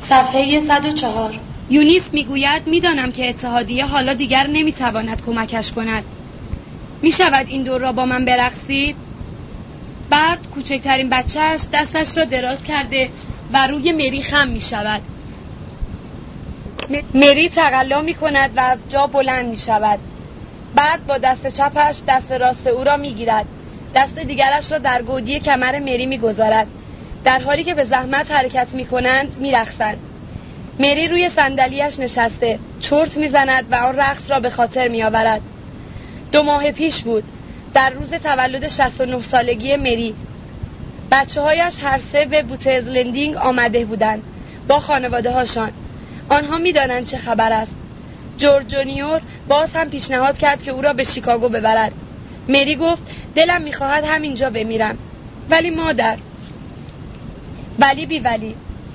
صفحه 104. یونیس میگوید میدانم که اتحادیه حالا دیگر نمیتواند کمکش کند. میشود این دور را با من برقصید؟ برد کوچکترین بچهش دستش را دراز کرده و روی مری خم میشود. مری تقلا میکند و از جا بلند میشود. برد با دست چپش دست راست او را میگیرد، دست دیگرش را در گودی کمر مری میگذارد. در حالی که به زحمت حرکت میکنند میرقصند. مری روی صندلیاش نشسته چرت میزند و آن رقص را به خاطر میآورد. 2 ماه پیش بود، در روز تولد 69 سالگی مری. بچه‌هایش هر سه به بوتزلندینگ آمده بودند با خانواده هاشان. آنها میدانند چه خبر است. جورج جونیور باز هم پیشنهاد کرد که او را به شیکاگو ببرد. مری گفت دلم میخواهد همینجا بمیرم. ولی مادر، ولی بی ولی.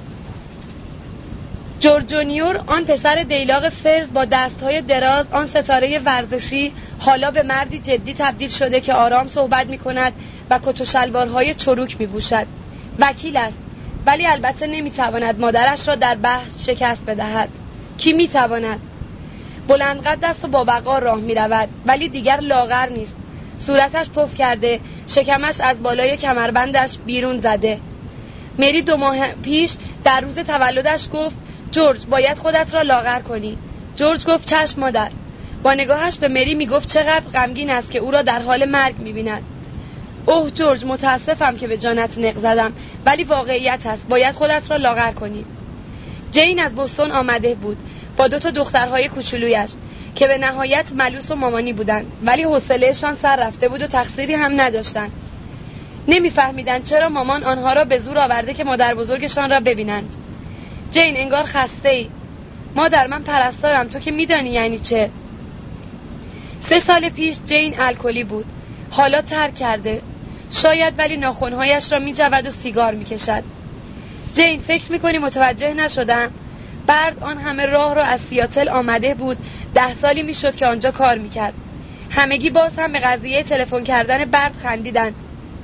جورج جونیور، آن پسر دیلاق فرز با دستهای دراز، آن ستاره ورزشی، حالا به مردی جدی تبدیل شده که آرام صحبت می کند و کت و شلوارهای چروک می پوشد. وکیل است، ولی البته نمی تواند مادرش را در بحث شکست بدهد. کی می تواند؟ بلندقد است و با وقار راه می رود، ولی دیگر لاغر نیست. صورتش پف کرده، شکمش از بالای کمربندش بیرون زده. مری 2 ماه پیش در روز تولدش گفت جورج باید خودت را لاغر کنی. جورج گفت چشم مادر. با نگاهش به مری میگفت چقدر غمگین است که او را در حال مرگ میبیند. اوه جورج، متاسفم که به جانت نق زدم، ولی واقعیت است، باید خودت را لاغر کنی. جین از بوستون آمده بود با 2 دخترهای کوچولویش که به نهایت ملوس و مامانی بودند، ولی حوصله‌شان سر رفته بود و تقصیری هم نداشتند. نمیفهمیدند چرا مامان آنها را به زور آورده که مادر بزرگشان را ببینند. جین انگار خسته‌ای. مادر من پرستارم، تو که میدانی یعنی چه. 3 سال پیش جین الکلی بود، حالا ترک کرده شاید، ولی ناخن‌هایش را میجود و سیگار میکشد. جین فکر میکنی متوجه نشدم؟ برد آن همه راه را از سیاتل آمده بود، 10 سالی میشد که آنجا کار میکرد. همگی باز هم به قضیه تلفن کردن برد خندیدند.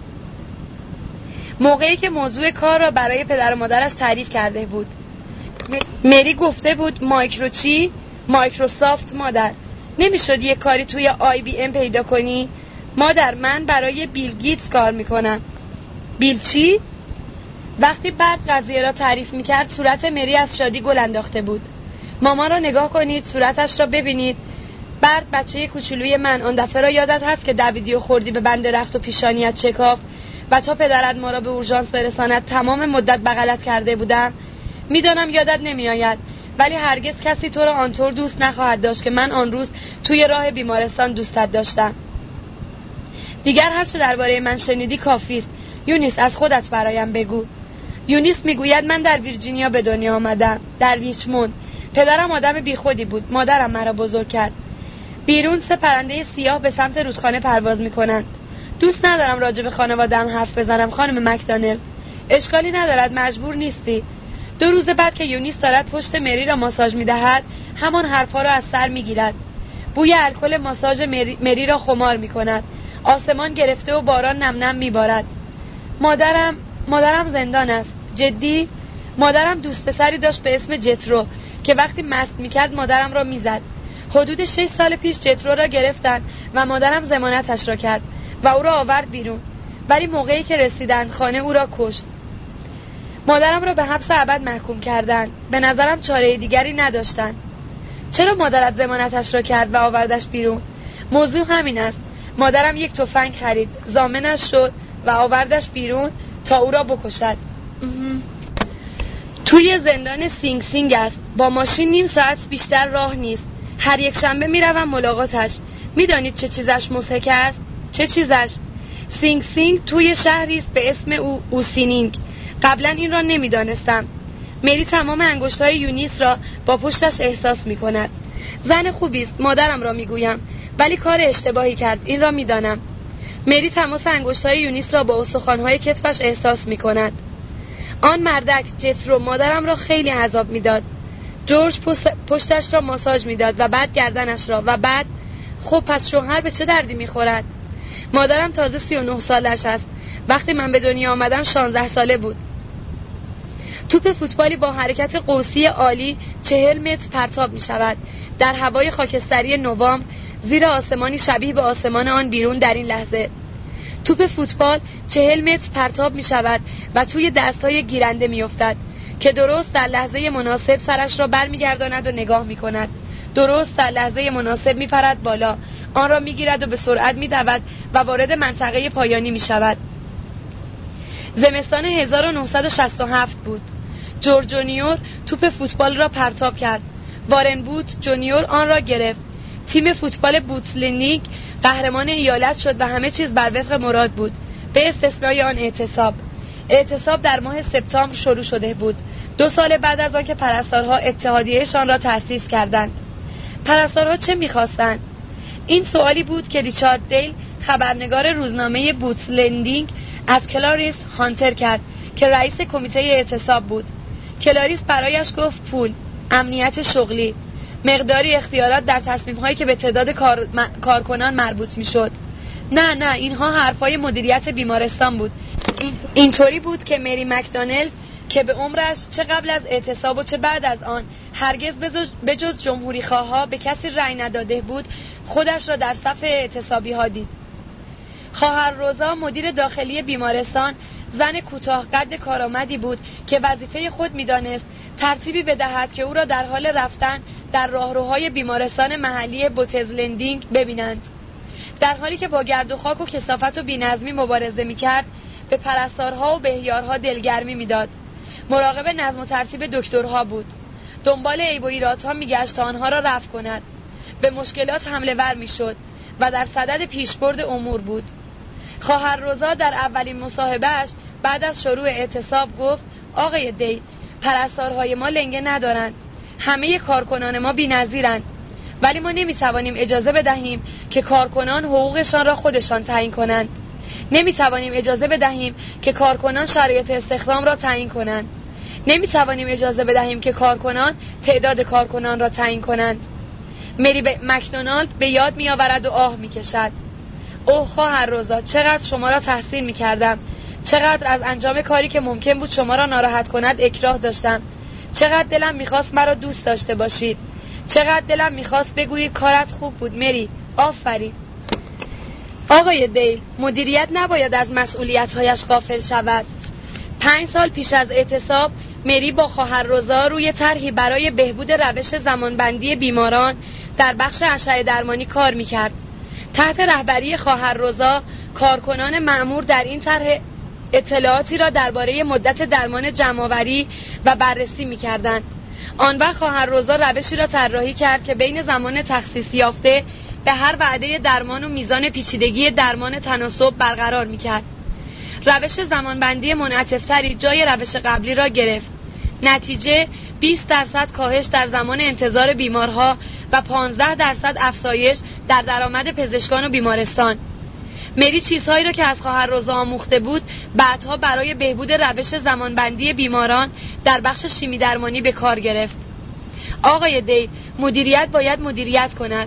موقعی که موضوع کار را برای پدر و مادرش تعریف کرده بود. مری گفته بود مایکرو چی؟ مایکروسافت. مادر نمیشد یک کاری توی IBM پیدا کنی؟ مادر من برای بیل گیتس کار میکنم. بیل چی؟ وقتی برد قضیه را تعریف میکرد صورت مری از شادی گل انداخته بود. ماما را نگاه کنید، صورتش را ببینید. برد بچه کوچولوی من، آن دفعه را یادت هست که دویدی و خوردی به بند رخت و پیشانیت شکافت و تا پدرت ما را به اورژانس برساند تمام مدت بغلت کرده بودم؟ میدانم یادت نمیآید، ولی هرگز کسی تو را آنطور دوست نخواهد داشت که من آن روز توی راه بیمارستان دوستت داشتم. دیگر هر چه درباره من شنیدی کافی است. یونیس از خودت برایم بگو. یونیس میگوید من در ویرجینیا به دنیا آمدم، در ریچموند. پدرم آدم بیخودی بود، مادرم مرا بزرگ کرد. بیرون 3 پرنده سیاه به سمت رودخانه پرواز میکنند. دوست ندارم راجع به خانواده‌ام حرف بزنم خانم مکدانلد. اشکالی ندارد، مجبور نیستی. 2 روز بعد که یونیس دارد پشت مری را ماساژ میدهد همان حرفا را از سر میگیرد. بوی الکل ماساژ مری را خمار میکند. آسمان گرفته و باران نم نم میبارد. مادرم زندان است. جدی؟ مادرم دوست پسری داشت به اسم جترو که وقتی مست میکرد مادرم را میزد. حدود 6 سال پیش جترو را گرفتن و مادرم ضمانتش را کرد و او را آورد بیرون، ولی موقعی که رسیدند خانه او را کشت. مادرم را به حبس ابد محکوم کردند. به نظرم چاره دیگری نداشتند. چرا مادرت ضمانتش را کرد و آوردش بیرون؟ موضوع همین است. مادرم یک تفنگ خرید، ضامنش شد و آوردش بیرون تا او را بکشد. توی زندان سینگ سینگ است. با ماشین 1/2 ساعت بیشتر راه نیست. هر یک شنبه میروم ملاقاتش. میدانید چه چیزش مضحک است؟ چه چیزش؟ سینگ سینگ توی شهری است به اسم اوسینینگ. قبلا این را نمیدانستم. مری تمام انگشت‌های یونیس را با پشتش احساس می‌کند. زن خوبی است، مادرم را میگویم، ولی کار اشتباهی کرد، این را میدانم. مری تماس انگشت‌های یونیس را با استخوان‌های کتفش احساس می‌کند. آن مردک جترو مادرم را خیلی عذاب میداد. جورج پشتش را ماساژ میداد و بعد گردنش را و بعد خب پس شوهر به چه دردی میخورد؟ مادرم تازه 39 سالش است. وقتی من به دنیا آمدم 16 ساله بود. توپ فوتبالی با حرکت قوسی عالی 40 متر پرتاب می شود. در هوای خاکستری نوامبر زیر آسمانی شبیه به آسمان آن بیرون در این لحظه. توپ فوتبال 40 متر پرتاب می شود و توی دستهای گیرنده می افتد که درست در لحظه مناسب سرش را برمیگرداند و نگاه می کند. درست در لحظه مناسب می پرد بالا، آن را می گیرد و به سرعت می دود و وارد منطقه پایانی می شود. زمستان 1967 بود. جورج جونیور توپ فوتبال را پرتاب کرد. وارن بوت جونیور آن را گرفت. تیم فوتبال بوتسلنیک قهرمان ایالت شد و همه چیز بر وفق مراد بود، به استثنای آن اعتصاب. اعتصاب در ماه سپتامبر شروع شده بود، 2 سال بعد از آن که پرستارها اتحادیه‌شان را تأسیس کردند. پرستارها چه می‌خواستند؟ این سوالی بود که ریچارد دیل، خبرنگار روزنامه بوتسلندینگ، از کلاریس هانتر کرد که رئیس کمیته اعتصاب بود. کلاریس برایش گفت پول، امنیت شغلی، مقداری اختیارات در تصمیم‌هایی که به تعداد کارکنان مربوط می‌شد. نه اینها حرفای مدیریت بیمارستان بود. اینطوری بود که مری مکدونالد که به عمرش چه قبل از اعتصاب و چه بعد از آن هرگز به جز جمهوری خواها به کسی رأی نداده بود، خودش را در صف اعتصابی‌ها دید. خواهر روزا مدیر داخلی بیمارستان زن کوتاه قد کارآمدی بود که وظیفه خود می‌دانست ترتیبی بدهد که او را در حال رفتن در راهروهای بیمارستان محلی بوتسلندینگ ببینند. در حالی که با گرد و خاک و کثافت و بی‌نظمی مبارزه می‌کرد، به پرستارها و بهیارها دلگرمی می‌داد. مراقب نظم و ترتیب دکترها بود. دنبال عیب و ایرادها می‌گشت تا آنها را رفع کند. به مشکلات حمله ور می‌شد و در صدد پیشبرد امور بود. خواهر روزا در اولین مصاحبه‌اش بعد از شروع اعتصاب گفت: آقای دی، پرستارهای ما لنگه ندارند. همه کارکنان ما بی‌نظیرند، ولی ما نمی‌توانیم اجازه بدهیم که کارکنان حقوقشان را خودشان تعیین کنند. نمی‌توانیم اجازه بدهیم که کارکنان شرایط استخدام را تعیین کنند. نمی‌توانیم اجازه بدهیم که کارکنان تعداد کارکنان را تعیین کنند. مری مکدونالد به یاد می‌آورد و آه می‌کشد. اوه خواهر روزا، چقدر شما را تحسین می‌کردم. چقدر از انجام کاری که ممکن بود شما را ناراحت کند اکراه داشتم. چقدر دلم می‌خواست مرا دوست داشته باشید. چقدر دلم می‌خواست بگویید کارت خوب بود مری، آفرین. آقای دیل، مدیریت نباید از مسئولیت‌هایش غافل شود. 5 سال پیش از اعتصاب، مری با خواهر روزا روی طرحی برای بهبود روش زمانبندی بیماران در بخش اشعه درمانی کار می‌کرد. تحت رهبری خواهر روزا، کارکنان مأمور در این طرح اطلاعاتی را درباره مدت درمان جمع‌آوری و بررسی می‌کردند. آن وقت خواهر روزا روشی را طراحی کرد که بین زمان تخصیص یافته به هر وعده درمان و میزان پیچیدگی درمان تناسب برقرار می‌کرد. روش زمانبندی منعطف‌تری جای روش قبلی را گرفت. نتیجه 20% کاهش در زمان انتظار بیمارها و 15% افزایش در درآمد پزشکان و بیمارستان. مری چیزهایی را که از خواهر روزا آموخته بود بعدها برای بهبود روش زمانبندی بیماران در بخش شیمی درمانی به کار گرفت. آقای دی، مدیریت باید مدیریت کند.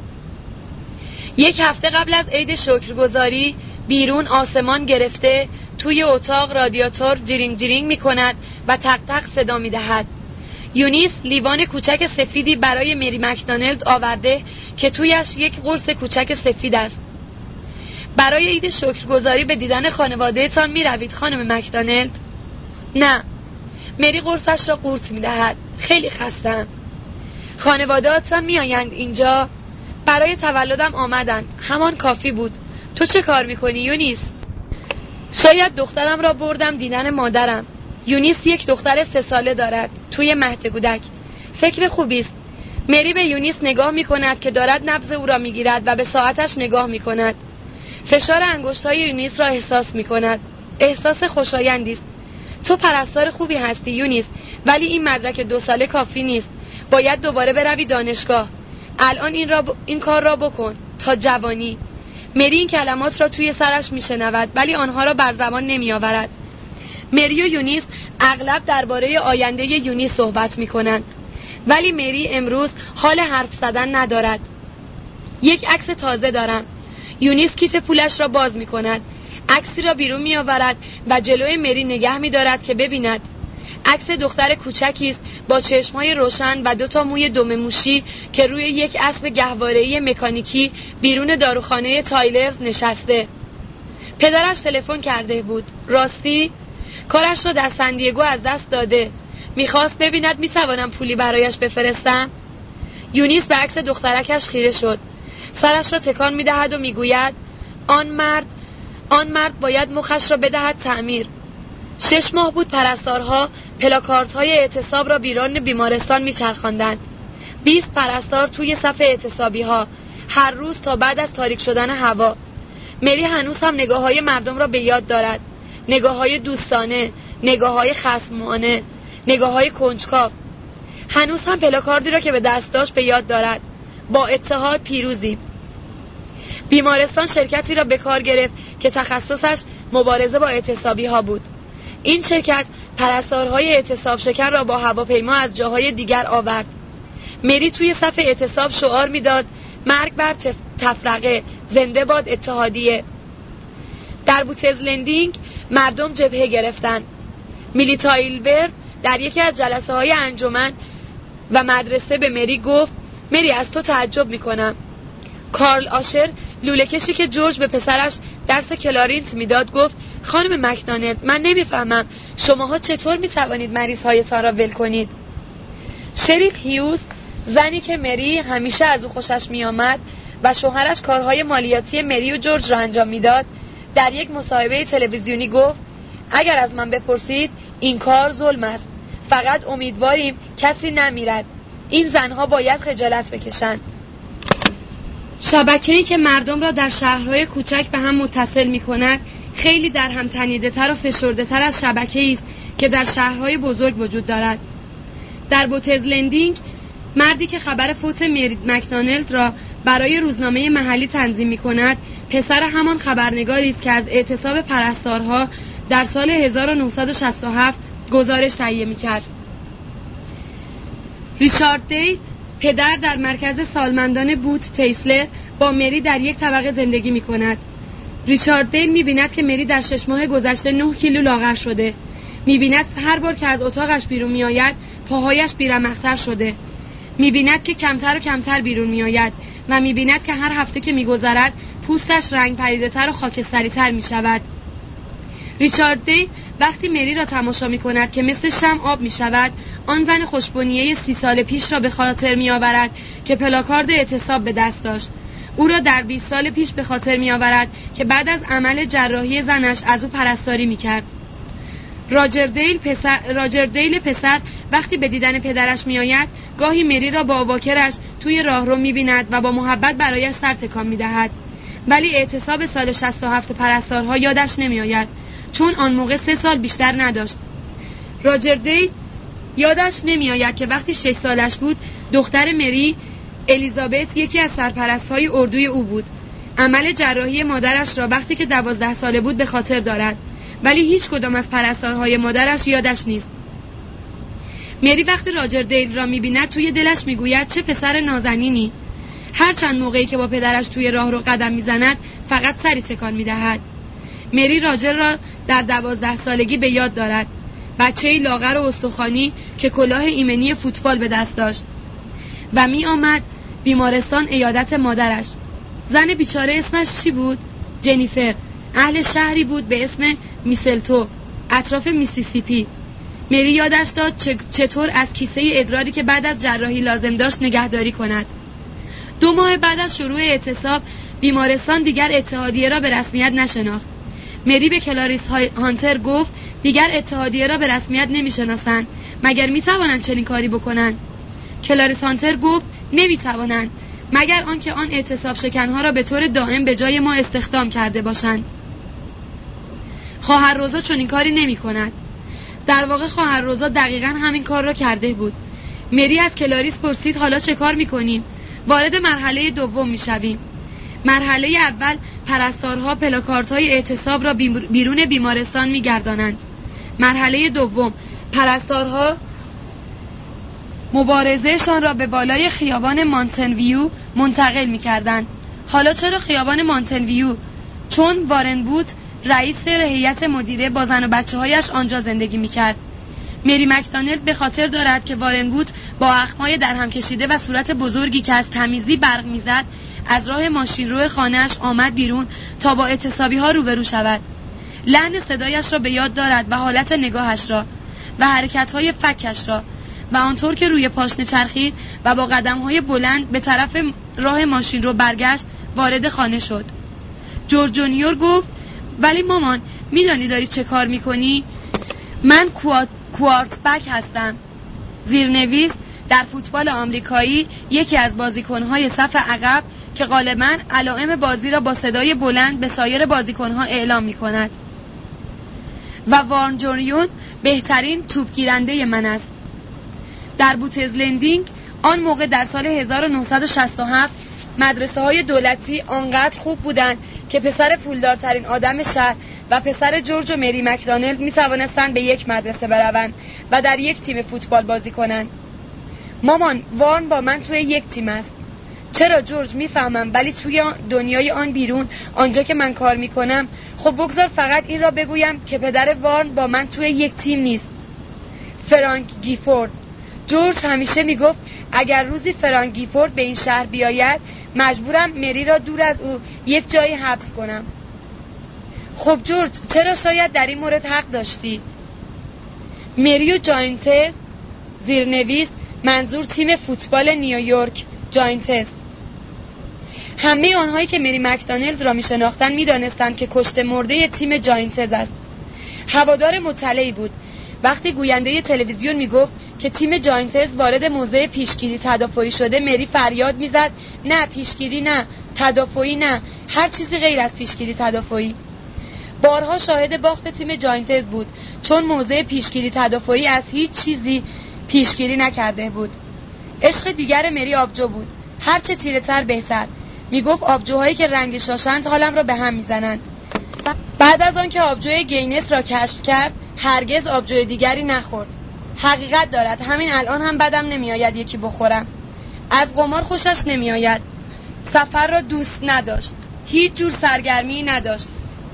1 هفته قبل از عید شکرگزاری بیرون آسمان گرفته، توی اتاق رادیاتور جرینگ جرینگ می کند و تق تق صدا می دهد. یونیس لیوان کوچک سفیدی برای مری مکدونالد آورده که تویش یک قرص کوچک سفید است. برای عید شکرگزاری به دیدن خانواده تان می روید خانم مکدونالد؟ نه. مری قرصش را قورت می دهد. خیلی خستم. خانواده تان می آیند اینجا؟ برای تولدم آمدند. همان کافی بود. تو چه کار می کنی یونیس؟ شاید دخترم را بردم دیدن مادرم. یونیس یک دختر 3 ساله دارد توی مهد کودک. فکر خوبی است. مری به یونیس نگاه می کند که دارد نبض او را می گیرد و به ساعتش نگاه می کند. فشار انگشت‌های یونیس را احساس می کند. احساس خوشایندی است. تو پرستار خوبی هستی یونیس، ولی این مدرک 2 ساله کافی نیست. باید دوباره بروی دانشگاه. الان این کار را بکن تا جوانی. مری این کلمات را توی سرش میشنود ولی آنها را بر زبان نمی آورد. مری و یونیس اغلب درباره آینده یونیس صحبت می کنند، ولی مری امروز حال حرف زدن ندارد. یک عکس تازه دارم. یونیس کیف پولش را باز می کند. عکسی را بیرون می آورد و جلوی مری نگه می دارد که ببیند. عکس دختر کوچکی است با چشم‌های روشن و 2 موی دم موشی که روی یک اسب گهواره‌ای مکانیکی بیرون داروخانه تایلرز نشسته. پدرش تلفن کرده بود. راستی کارش رو در سندیگو از دست داده. میخواست ببیند میتوانم پولی برایش بفرستم. یونیس به عکس دخترکش خیره شد. سرش را تکان میدهد و میگوید آن مرد باید مخش را بدهد تعمیر. 6 ماه بود پرستارها پلاکاردهای اعتصاب را بیرون بیمارستان میچرخاندند. 20 پرستار توی صف اعتصابی ها هر روز تا بعد از تاریک شدن هوا. مری هنوز هم نگاه‌های مردم را به یاد دارد. نگاه‌های دوستانه، نگاه‌های خصمانه، نگاه‌های کنجکاو. هنوز هم پلاکاردی را که به دست داشت به یاد دارد. با اتحاد پیروزیم. بیمارستان شرکتی را به کار گرفت که تخصصش مبارزه با اعتصابی ها بود. این شرکت پرستارهای اعتصاب شکن را با هواپیما از جاهای دیگر آورد. مری توی صف اعتصاب شعار میداد مرگ بر تفرقه، زنده باد اتحادیه. در بوتزلندینگ مردم جبهه گرفتند. میلیتایلبر در یکی از جلسه های انجمن و مدرسه به مری گفت مری از تو تعجب میکنم. کارل آشر لوله کشی که جورج به پسرش درس کلارینت میداد گفت خانم مکدانلد من نمیفهمم شماها چطور میتوانید مریض هایتان را ول کنید. شریف هیوز زنی که مری همیشه از او خوشش میآمد و شوهرش کارهای مالیاتی مری و جورج را انجام میداد در یک مصاحبه تلویزیونی گفت اگر از من بپرسید این کار ظلم است. فقط امیدواریم کسی نمیرد. این زنها باید خجالت بکشند. شبکه‌ای که مردم را در شهرهای کوچک به هم متصل می‌کند خیلی در هم تنیده‌تر و فشرده‌تر از شبکه‌ای است که در شهرهای بزرگ وجود دارد. در بوتزلندینگ مردی که خبر فوت مری مکدانلد را برای روزنامه محلی تنظیم می‌کند پسر همان خبرنگاری است که از اعتصاب پرستارها در سال 1967 گزارش تهیه می‌کرد. ریچارد دیل پدر در مرکز سالمندان بوت تیسلر با مری در یک طبقه زندگی می‌کند. ریچارد دیل می‌بیند که مری در 6 ماه گذشته 9 کیلو لاغر شده. می‌بیند هر بار که از اتاقش بیرون می‌آید پاهایش بیرمق‌تر شده. می‌بیند که کمتر و کمتر بیرون می‌آید و می‌بیند که هر هفته که می‌گذرد پوستش رنگ پریده‌تر و خاکستری‌تر می‌شود. ریچارد دیل وقتی مری را تماشا می‌کند که مثل شمع آب می‌شود آن زن خوشبنیه 30 سال پیش را به خاطر می‌آورد که پلاکارد اعتصاب به دست داشت. او را در 20 سال پیش به خاطر می‌آورد که بعد از عمل جراحی زنش از او پرستاری می‌کرد. راجر دیل پسر وقتی به دیدن پدرش می‌آید گاهی مری را با واکرش توی راهرو می‌بیند و با محبت برایش سر تکان می‌دهد. ولی اعتصاب سال 67 پرستارها یادش نمی‌آید چون آن موقع 3 سال بیشتر نداشت. راجر دیل یادش نمی‌آید که وقتی 6 سالش بود دختر مری الیزابت یکی از سرپرست‌های اردوی او بود. عمل جراحی مادرش را وقتی که 12 ساله بود به خاطر دارد ولی هیچ کدام از پرستارهای مادرش یادش نیست. مری وقتی راجر دیل را می‌بیند توی دلش می‌گوید چه پسر نازنینی. هر چند موقعی که با پدرش توی راه رو قدم می‌زند فقط سری تکان می‌دهد. مری راجر را در 12 سالگی به یاد دارد. بچه‌ای لاغر و استخوانی که کلاه ایمنی فوتبال به دست داشت و می آمد بیمارستان عیادت مادرش. زن بیچاره اسمش چی بود؟ جنیفر. اهل شهری بود به اسم میسلتو اطراف میسیسیپی. مری یادش داد چطور از کیسه ادراری که بعد از جراحی لازم داشت نگهداری کند. 2 ماه بعد از شروع اعتصاب بیمارستان دیگر اتحادیه را به رسمیت نشناخت. مری به کلاریس هانتر گفت دیگر اتحادیه را به رسمیت نمیشناسند. مگر میتوانند چنین کاری بکنند؟ کلاریس هانتر گفت نمیتوانند مگر آنکه آن اعتصاب شکنها را به طور دائم به جای ما استخدام کرده باشند. خواهر روزا چنین کاری نمی کند. در واقع خواهر روزا دقیقاً همین کار را کرده بود. مری از کلاریس پرسید حالا چه کار میکنیم؟ وارد مرحله دوم میشویم. مرحله اول پرستارها پلاکاردهای اعتصاب را بیرون بیمارستان میگردانند. مرحله دوم پرستارها مبارزهشان را به بالای خیابان مانتن ویو منتقل می‌کردند. حالا چرا خیابان مانتن ویو؟ چون وارن بوت رئیس هیئت مدیره با زن و بچه‌هایش آنجا زندگی می‌کرد. مری مکدانلد به خاطر دارد که وارن بوت با اخمای درهم کشیده و صورت بزرگی که از تمیزی برق میزد از راه ماشینرو خانه‌اش آمد بیرون تا با اعتصابی‌ها روبرو شود. لحن صدایش را به یاد دارد و حالت نگاهش را و حرکت‌های فکش را و آنطور که روی پاشنه چرخید و با قدم‌های بلند به طرف راه ماشینرو برگشت وارد خانه شد. جورج جونیور گفت ولی مامان میدانی داری چه کار میکنی؟ من کوارتربک هستم. زیرنویس در فوتبال آمریکایی یکی از بازیکن‌های صف عقب که غالباً علائم بازی را با صدای بلند به سایر بازیکن‌ها اعلام می‌کند. و وارن جونیور بهترین توپگیرنده من است. در بوتزلندینگ آن موقع در سال 1967 مدرسه‌های دولتی آنقدر خوب بودند که پسر پولدارترین آدم شهر و پسر جورج و مری مکدانلد می‌توانستند به یک مدرسه بروند و در یک تیم فوتبال بازی کنند. مامان، وارن با من توی یک تیم است. چرا جورج؟ میفهمم، ولی توی دنیای آن بیرون، آنجا که من کار میکنم، خب بگذار فقط این را بگویم که پدر وارن با من توی یک تیم نیست. فرانک گیفورد. جورج همیشه میگفت اگر روزی فرانک گیفورد به این شهر بیاید مجبورم مری را دور از او یک جایی حبس کنم. خب جورج، چرا شاید در این مورد حق داشتی؟ مری و جاینتس. زیرنویس منظور تیم فوتبال نیویورک جاینتس. همه آنهایی که مری مکدانلد را میشناختند میدانستند که کشته مرده تیم جاینتس است. هوادار مطلعی بود. وقتی گوینده تلویزیون میگفت که تیم جاینتس وارد موضع پیشگیری تدافعی شده، مری فریاد میزد نه پیشگیری نه، تدافعی نه، هر چیزی غیر از پیشگیری تدافعی. بارها شاهد باخت تیم جاینتس بود چون موضع پیشگیری تدافعی از هیچ چیزی پیشگیری نکرده بود. عشق دیگر مری آبجو بود. هرچه تیره تر بهتر. میگفت آبجوهایی که رنگ شاشند حالم را به هم میزنند. بعد از آن که آبجوی گینس را کشف کرد هرگز آبجوی دیگری نخورد. حقیقت دارد، همین الان هم بدم نمیآید یکی بخورم. از قمار خوشش نمیآید. سفر را دوست نداشت. هیچ جور سرگرمی نداشت.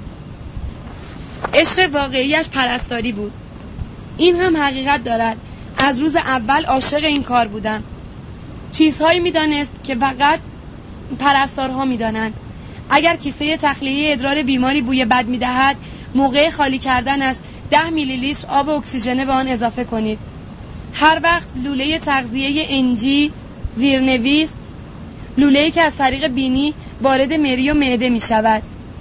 عشق واقعیش پرستاری بود. این هم حقیقت دارد. از روز اول عاشق این کار بودم. چیزهایی میدانست که فقط پرستارها میدانند. اگر کیسه تخلیه ادرار بیماری بوی بد میدهد، موقع خالی کردنش 10 میلی لیتر آب اکسیژن به آن اضافه کنید. هر وقت لوله تغذیه انجی. زیرنویس لوله‌ای که از طریق بینی وارد مری و معده می شود.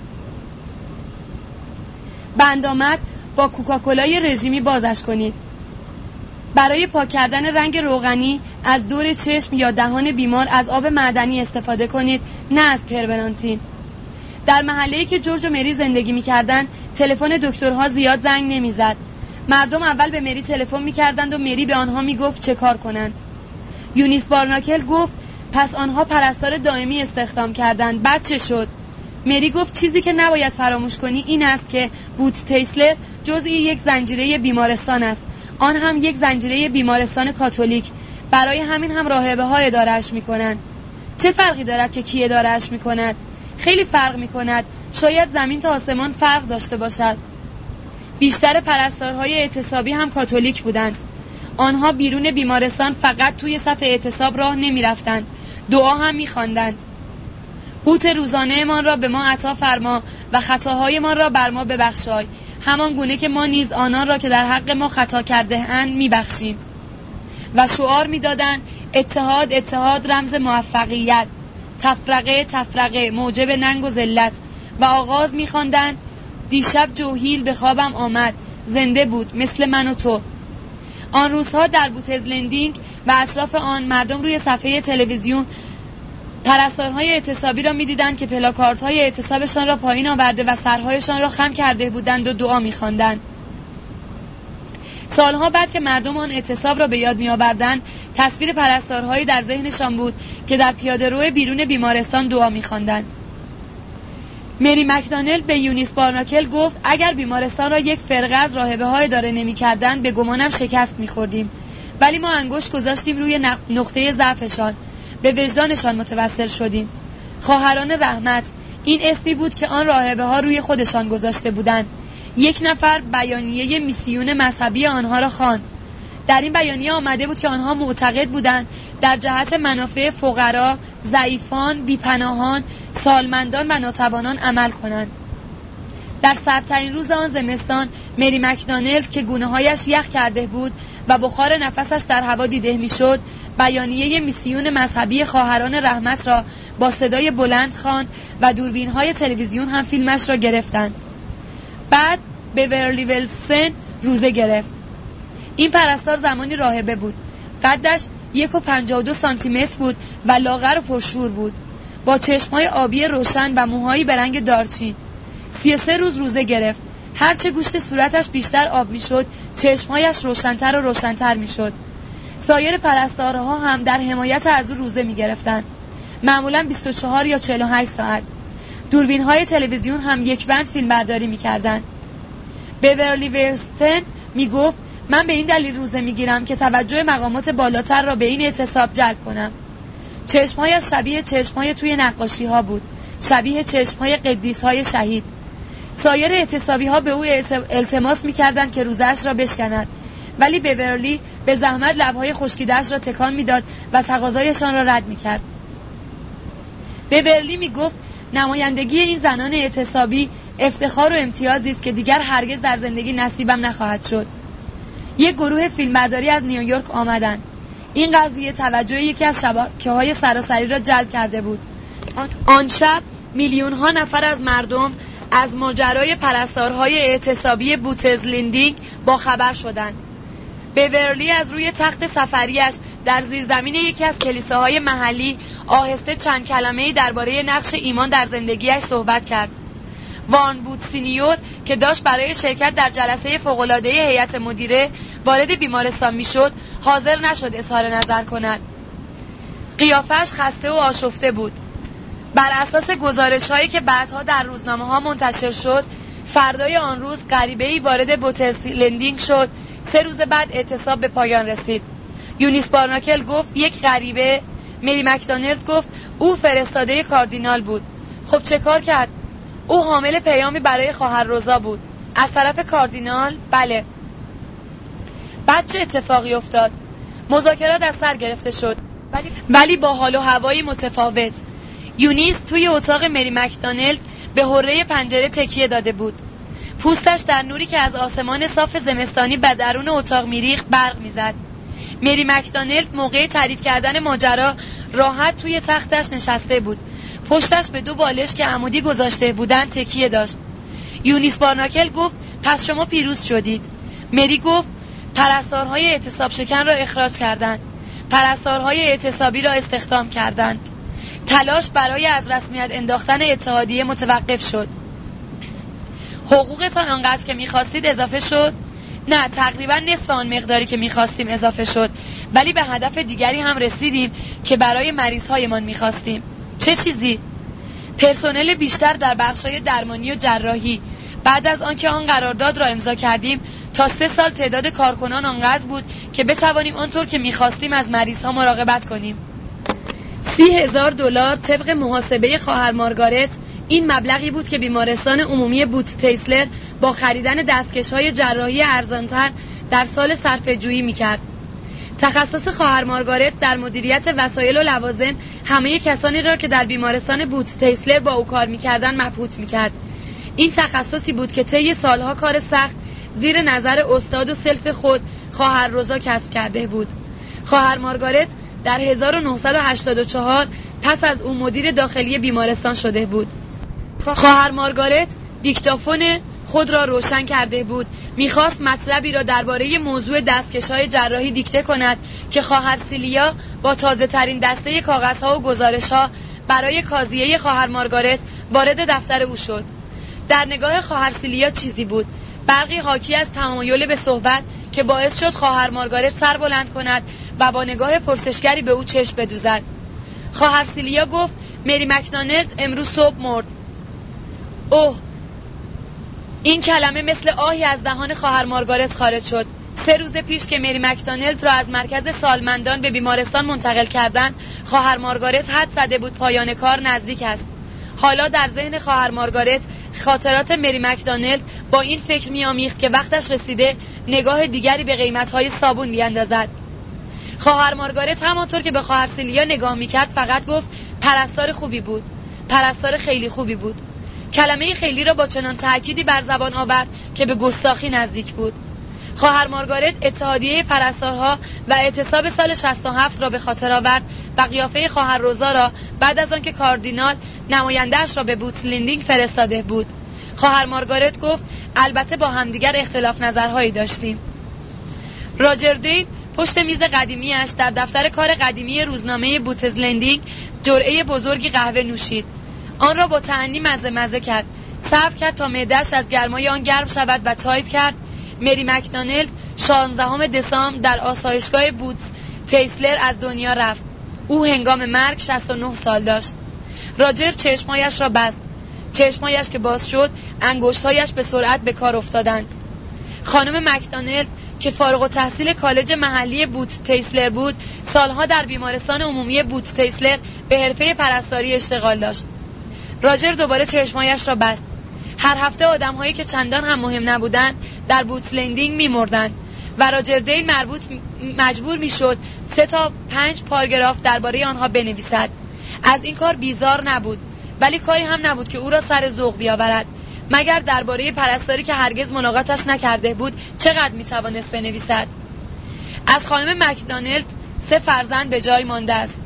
بند آمد با کوکاکولای رژیمی بازش کنید. برای پاک کردن رنگ روغنی از دور چشم یا دهان بیمار از آب معدنی استفاده کنید، نه از پربنانتین. در محله‌ای که جورج و مری زندگی می‌کردند تلفن دکترها زیاد زنگ نمی‌زد. مردم اول به مری تلفن می‌کردند و مری به آنها می‌گفت چه کار کنند. یونیس بارناکل گفت پس آنها پرستار دائمی استخدام کردند. بعد چه شد؟ مری گفت چیزی که نباید فراموش کنی این است که بوت تیسلر جزئی یک زنجیره بیمارستان است. آن هم یک زنجیره بیمارستان کاتولیک. برای همین هم راهبه‌ها اداره‌اش می‌کنند. چه فرقی دارد که کی اداره‌اش می‌کند؟ خیلی فرق می‌کند. شاید زمین تا آسمان فرق داشته باشد. بیشتر پرستارهای اعتصابی هم کاتولیک بودند. آنها بیرون بیمارستان فقط توی صف اعتصاب راه نمی‌رفتند، دعا هم می‌خواندند. قوت روزانه‌مان را به ما عطا فرما و خطاهایمان را بر ما ببخشای، همان گونه که ما نیز آنان را که در حق ما خطا کرده اند می‌بخشیم. و شعار می‌دادند اتحاد اتحاد رمز موفقیت، تفرقه تفرقه موجب ننگ و ذلت. و آغاز می‌خواندند دیشب جوهیل به خوابم آمد، زنده بود مثل من و تو. آن روزها در بوتزلندینگ و اطراف آن مردم روی صفحه تلویزیون پرستارهای اعتصابی را می‌دیدند که پلاکاردهای اعتصابشان را پایین آورده و سرهایشان را خم کرده بودند و دعا می‌خواندند. سالها بعد که مردم آن اعتصاب را به یاد می‌آوردند، تصویر پرستارهایی در ذهنشان بود که در پیاده‌رو بیرون بیمارستان دعا می‌خواندند. مری مکدانلد به یونیس بارناکل گفت اگر بیمارستان را یک فرقه از راهبه‌ها اداره نمی‌کردند به گمانم شکست می‌خوردیم، ولی ما انگشت گذاشتیم روی نقطه ضعفشان، به وجدانشان متوسل شدیم. خواهران رحمت این اسمی بود که آن راهبه‌ها روی خودشان گذاشته بودند. یک نفر بیانیه میسیون مذهبی آنها را خواند. در این بیانیه آمده بود که آنها معتقد بودند در جهت منافع فقرا، ضعیفان، بیپناهان، سالمندان و ناتوانان عمل کنند. در سردترین روز آن زمستان، مری مکدانلد که گونه‌هایش یخ کرده بود و بخار نفسش در هوا دیده می‌شد، بیانیه میسیون مذهبی خواهران رحمت را با صدای بلند خواند و دوربین‌های تلویزیون هم فیلمش را گرفتند. بعد بیورلی ویلسون روزه گرفت. این پرستار زمانی راهبه بود. قدش 1.52 سانتی متر بود و لاغر و پرشور بود، با چشم‌های آبی روشن و موهایی به رنگ دارچین. 33 روز روزه گرفت. هرچه گوشت صورتش بیشتر آب میشد، چشمهایش روشن‌تر و روشن‌تر میشد. سایر پرستارها هم در حمایت از او روزه می‌گرفتند، معمولاً 24 یا 48 ساعت. دوربین‌های تلویزیون هم یک بند فیلمبرداری می‌کردند. بیورلی ویلسون می‌گفت من به این دلیل روزه می‌گیرم که توجه مقامات بالاتر را به این اعتصاب جلب کنم. چشمهایش شبیه چشمهای توی نقاشی‌ها بود، شبیه چشمهای قدیس‌های شهید. سایر اعتصابی‌ها به او التماس می‌کردند که روزه‌اش را بشکند، ولی بیورلی به زحمت لب‌های خشکیده‌اش را تکان می‌داد و تقاضایشان را رد می‌کرد. بیورلی می‌گفت نمایندگی این زنان اعتصابی افتخار و امتیازی است که دیگر هرگز در زندگی نصیبم نخواهد شد. یک گروه فیلمبرداری از نیویورک آمدند. این قضیه توجه یکی از شبکه‌های سراسری را جلب کرده بود. آن شب میلیون‌ها نفر از مردم از ماجرای پرستارهای اعتصابی بوتز لندینگ با خبر شدند. بیورلی از روی تخت سفریش در زیرزمین یکی از کلیساهای محلی آهسته چند کلمه‌ای درباره نقش ایمان در زندگیش صحبت کرد. وان بود سینیور که داشت برای شرکت در جلسه فوق‌العاده هیئت مدیره وارد بیمارستان میشد، حاضر نشد اظهار نظر کند. قیافه‌اش خسته و آشفته بود. بر اساس گزارش‌هایی که بعدها در روزنامه‌ها منتشر شد، فردای آن روز غریبه‌ای وارد بوتز لندینگ شد. 3 روز بعد اعتصاب به پایان رسید. یونیس بارناکل گفت یک غریبه. مری مکدانلد گفت او فرستاده کاردینال بود. خب چه کار کرد؟ او حامل پیامی برای خواهر روزا بود. از طرف کاردینال؟ بله. بعد چه اتفاقی افتاد؟ مذاکرات از سر گرفته شد، ولی با حال و هوایی متفاوت. یونیس توی اتاق مری مکدانلد به حره پنجره تکیه داده بود. پوستش در نوری که از آسمان صاف زمستانی به درون اتاق میریخت برق میزد. مری مکدانلد موقع تعریف کردن ماجرا راحت توی تختش نشسته بود. پشتش به 2 بالش که عمودی گذاشته بودند تکیه داشت. یونیس بارناکل گفت پس شما پیروز شدید. مری گفت پرستارهای اعتصاب شکن را اخراج کردند. پرستارهای اعتصابی را استخدام کردند. تلاش برای از رسمیت انداختن اتحادیه متوقف شد. حقوقتان آنقدر که می‌خواستید اضافه شد؟ نه، تقریبا نصف آن مقداری که می‌خواستیم اضافه شد، ولی به هدف دیگری هم رسیدیم که برای مریض‌هایمان می‌خواستیم. چه چیزی؟ پرسنل بیشتر در بخش‌های درمانی و جراحی. بعد از آنکه آن قرارداد را امضا کردیم، تا 3 سال تعداد کارکنان آنقدر بود که بتوانیم آنطور که می‌خواستیم از مریض‌ها مراقبت کنیم. $30,000 طبق محاسبه خواهر مارگارت این مبلغی بود که بیمارستان عمومی بوت تیسلر با خریدن دستکش‌های جراحی ارزان‌تر در سال صرفه‌جویی می‌کرد. تخصص خواهر مارگارت در مدیریت وسایل و لوازم همه کسانی را که در بیمارستان بوت تیسلر با او کار می‌کردند مبهوت می‌کرد. این تخصصی بود که طی سالها کار سخت زیر نظر استاد و سلف خود خواهر روزا کسب کرده بود. خواهر مارگارت در 1984 پس از او مدیر داخلی بیمارستان شده بود. خواهر مارگارت دیکتافون خود را روشن کرده بود. میخواست مطلبی را درباره موضوع دستکش‌های جراحی دیکته کند که خواهر سیلیا با تازه ترین دسته کاغذها و گزارش‌ها برای کازیه خواهر مارگارت وارد دفتر او شد. در نگاه خواهر سیلیا چیزی بود، برقی حاکی از تمایل به صحبت که باعث شد خواهر مارگارت سر بلند کند و با نگاه پرسشگری به او چشم بدوزد. خواهر سیلیا گفت مری مکدانلد امروز صبح مرد. اوه، این کلمه مثل آهی از دهان خواهر مارگارت خارج شد. 3 روز پیش که مری مکدانلد را از مرکز سالمندان به بیمارستان منتقل کردند، خواهر مارگارت حد زده بود پایان کار نزدیک است. حالا در ذهن خواهر مارگارت خاطرات مری مکدانلد با این فکر می‌آمیخت که وقتش رسیده نگاه دیگری به قیمت‌های صابون بیاندازد. خواهر مارگارت همانطور که به خواهر سیلیا نگاه می‌کرد فقط گفت پرستار خوبی بود، پرستار خیلی خوبی بود. کلمه خیلی را با چنان تأکیدی بر زبان آورد که به گستاخی نزدیک بود. خواهر مارگارت اتحادیه پرستارها و اعتصاب سال 67 را به خاطر آورد و قیافه خواهر روزا را بعد از آنکه کاردینال نماینده‌اش را به بوتس لندینگ فرستاده بود. خواهر مارگارت گفت البته با همدیگر اختلاف نظرهایی داشتیم. راجر دیل پشت میز قدیمیش در دفتر کار قدیمی روزنامه بوتس لندینگ جرعه بزرگی قهوه نوشید. آن را با تأنی مزه کرد. صبر کرد تا معده‌اش از گرمای آن گرم شود و تایپ کرد: مری مکدانلد 16 دسامبر در آسایشگاه بوتس تیسلر از دنیا رفت. او هنگام مرگ 69 سال داشت. راجر چشمایش را بست. چشمایش که باز شد انگشتهایش به سرعت به کار افتادند. خانم مکدانلد که فارغ التحصیل کالج محلی بوت تیسلر بود، سالها در بیمارستان عمومی بوت تیسلر به حرفه پرستاری اشتغال داشت. راجر دوباره چشمایش را بست. هر هفته آدم‌هایی که چندان هم مهم نبودند در بوتس لندینگ می‌مردند و راجر دیل مجبور می‌شد 3 تا 5 پاراگراف درباره آنها بنویسد. از این کار بیزار نبود، ولی کاری هم نبود که او را سر ذوق بیاورد. مگر درباره پرستاری که هرگز ملاقاتش نکرده بود چقدر می‌توانست بنویسد؟ از خانم مکدانلد 3 فرزند به جای مانده است.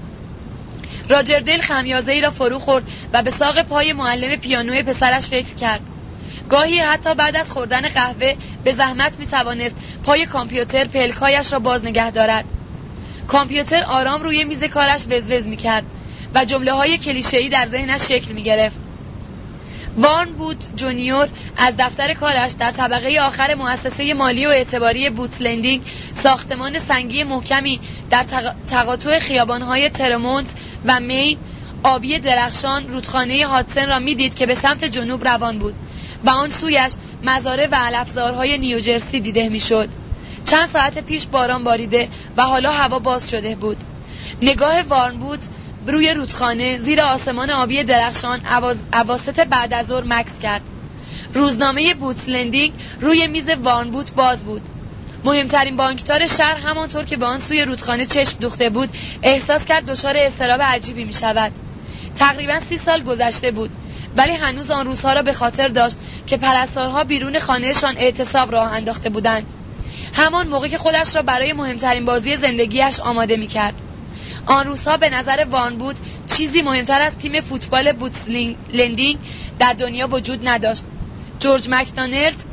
راجر دیل خمیازه‌ای را فرو خورد و به ساق پای معلم پیانو پسرش فکر کرد. گاهی حتی بعد از خوردن قهوه به زحمت می‌توانست پای کامپیوتر پلکایش را باز نگه دارد. کامپیوتر آرام روی میز کارش وزوز می‌کرد و جمله‌های کلیشه‌ای در ذهنش شکل می‌گرفت. وارن بود جونیور از دفتر کارش در طبقه آخر مؤسسه مالی و اعتباری بوتس لندینگ، ساختمان سنگی محکمی در تقاطع خیابان‌های ترمونت و مین آبی درخشان رودخانه هادسن را می‌دید که به سمت جنوب روان بود و آن سویش مزارع و علفزارهای نیوجرسی دیده می‌شد. چند ساعت پیش باران باریده و حالا هوا باز شده بود. نگاه وارن بود روی رودخانه زیر آسمان آبی درخشان اواسط بعد از ظهر مکث کرد. روزنامه بوتس لندینگ روی میز وارن بود باز بود. مهمترین بانکدار شهر همانطور که به آن سوی رودخانه چشم دوخته بود احساس کرد دچار اضطراب عجیبی می شود. تقریبا 30 سال گذشته بود، ولی هنوز آن روزها را به خاطر داشت که پرستارها بیرون خانهشان اعتصاب راه انداخته بودند. همان موقع که خودش را برای مهمترین بازی زندگیش آماده می کرد. آن روزها به نظر وارن بود چیزی مهمتر از تیم فوتبال بوتس لندینگ در دنیا وجود نداشت. جورج مکدانلد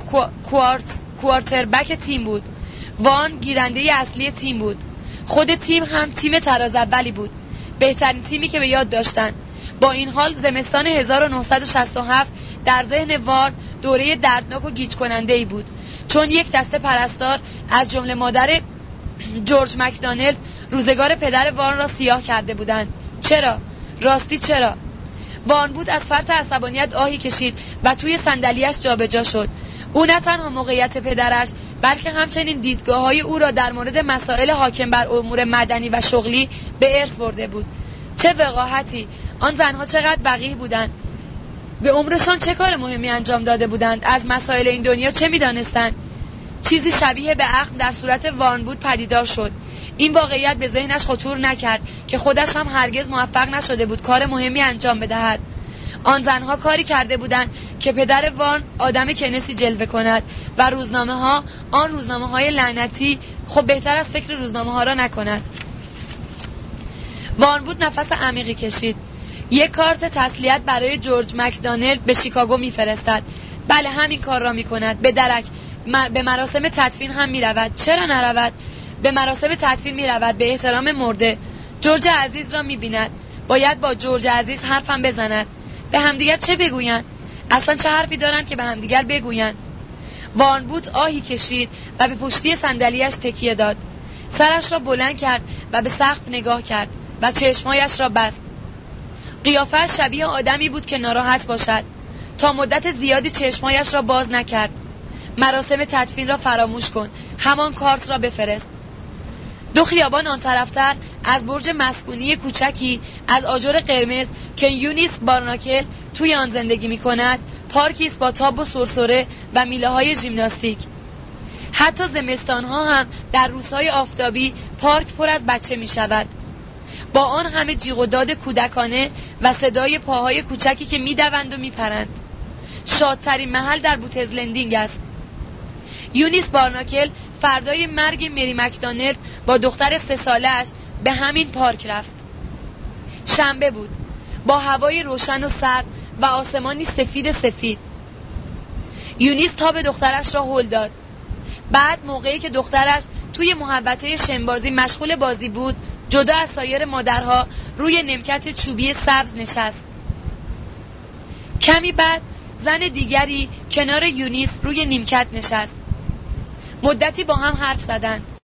کوارتربک تیم بود. وارن گیرنده اصلی تیم بود. خود تیم هم تیم تراز اولی بود، بهترین تیمی که به یاد داشتند. با این حال زمستان 1967 در ذهن وارن دوره دردناک و گیج کننده ای بود، چون یک دسته پرستار از جمله مادر جورج مکدانلد روزگار پدر وارن را سیاه کرده بودند. چرا؟ راستی چرا؟ وارن بود از فرط عصبانیت آهی کشید و توی صندلیاش جابجا شد. او نه تنها موقعیت پدرش بلکه همچنین دیدگاه‌های او را در مورد مسائل حاکم بر امور مدنی و شغلی به ارث برده بود. چه وقاحتی! آن زنها چقدر وقیح بودند. به عمرشان چه کار مهمی انجام داده بودند؟ از مسائل این دنیا چه می‌دانستند؟ چیزی شبیه به اخم در صورت وارن بود پدیدار شد. این واقعیت به ذهنش خطور نکرد که خودش هم هرگز موفق نشده بود کار مهمی انجام بدهد. آن زنها کاری کرده بودند که پدر وارن آدم کنسی جلوه کند و روزنامه‌های لعنتی خب بهتر از فکر روزنامه‌ها را نکند. وارن بود نفس عمیقی کشید. یک کارت تسلیت برای جورج مکدانلد به شیکاگو میفرستد. بله همین کار را میکند. به درک به مراسم تدفین هم میرود. چرا نرود؟ به مراسم تدفین میرود به احترام مرده. جورج عزیز را میبیند. باید با جورج عزیز حرف هم بزند. به همدیگر چه بگویند؟ اصلا چه حرفی دارند که به همدیگر بگویند؟ وارن بود آهی کشید و به پشتی صندلیاش تکیه داد. سرش را بلند کرد و به سقف نگاه کرد و چشمایش را بست. قیافه‌اش شبیه آدمی بود که ناراحت باشد. تا مدت زیادی چشمایش را باز نکرد. مراسم تدفین را فراموش کن. همان کارت را بفرست. 2 خیابان آن طرفتر از برج مسکونی کوچکی از آجر قرمز که یونیس بارناکل توی آن زندگی می کند، پارکی است با تاب و سرسره و میله های ژیمناستیک. حتی زمستانها هم در روزهای آفتابی پارک پر از بچه می شود. با آن همه جیغ و داد کودکانه و صدای پاهای کوچکی که می دوند و می پرند. شادترین محل در بوتزلندینگ است. یونیس بارناکل فردای مرگ مری مکدانلد با دختر 3 ساله‌اش به همین پارک رفت. شنبه بود، با هوای روشن و سرد و آسمانی سفید. یونیس تاب دخترش را هل داد. بعد موقعی که دخترش توی محوطه شنبازی مشغول بازی بود، جدا از سایر مادرها روی نیمکت چوبی سبز نشست. کمی بعد زن دیگری کنار یونیس روی نیمکت نشست. مدتی با هم حرف زدند.